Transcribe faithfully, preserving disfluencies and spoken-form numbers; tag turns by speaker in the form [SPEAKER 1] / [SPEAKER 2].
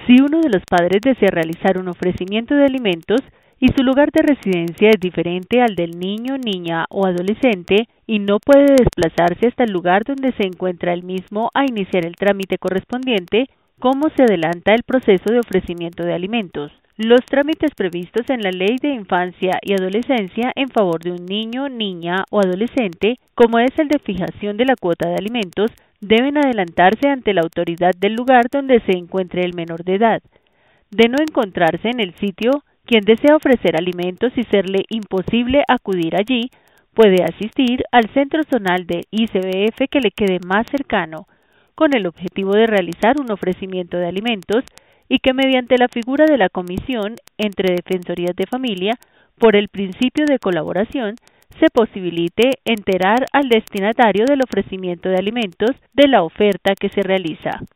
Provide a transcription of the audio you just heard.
[SPEAKER 1] Si uno de los padres desea realizar un ofrecimiento de alimentos y su lugar de residencia es diferente al del niño, niña o adolescente y no puede desplazarse hasta el lugar donde se encuentra el mismo a iniciar el trámite correspondiente, ¿cómo se adelanta el proceso de ofrecimiento de alimentos? Los trámites previstos en la Ley de Infancia y Adolescencia en favor de un niño, niña o adolescente, como es el de fijación de la cuota de alimentos, deben adelantarse ante la autoridad del lugar donde se encuentre el menor de edad. De no encontrarse en el sitio, quien desea ofrecer alimentos y serle imposible acudir allí, puede asistir al centro zonal de I C B F que le quede más cercano, con el objetivo de realizar un ofrecimiento de alimentos y que mediante la figura de la comisión entre defensorías de familia, por el principio de colaboración, se posibilite enterar al destinatario del ofrecimiento de alimentos de la oferta que se realiza.